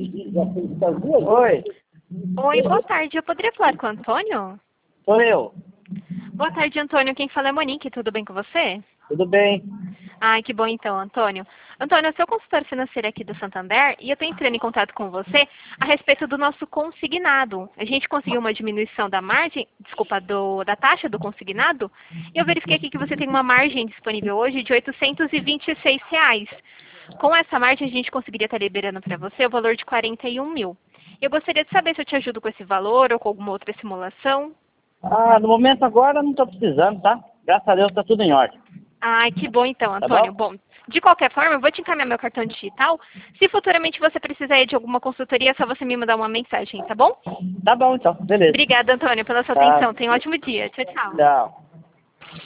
Oi, Oi, boa tarde. Eu poderia falar com o Antônio? sou eu. Boa tarde, Antônio. Quem fala é Monique. Tudo bem com você? Tudo bem? Ai, que bom então, Antônio. Antônio, eu sou consultor financeiro aqui do Santander e eu estou entrando em contato com você a respeito do nosso consignado. A gente conseguiu uma diminuição da margem, desculpa, da taxa do consignado, e eu verifiquei aqui que você tem uma margem disponível hoje de R$ 826. Com essa margem, a gente conseguiria estar liberando para você o valor de 41 mil. Eu gostaria de saber se eu te ajudo com esse valor ou com alguma outra simulação. No momento agora não estou precisando, tá? Graças a Deus tá tudo em ordem. Ai, que bom então, Tá Antônio. bom? Bom, de qualquer forma, eu vou te encaminhar meu cartão digital. Se futuramente você precisar aí de alguma consultoria, é só você me mandar uma mensagem, tá bom? Tá bom então, beleza. Obrigada, Antônio, pela sua Tá, atenção. Tenha um ótimo dia. Tchau, tchau. tchau.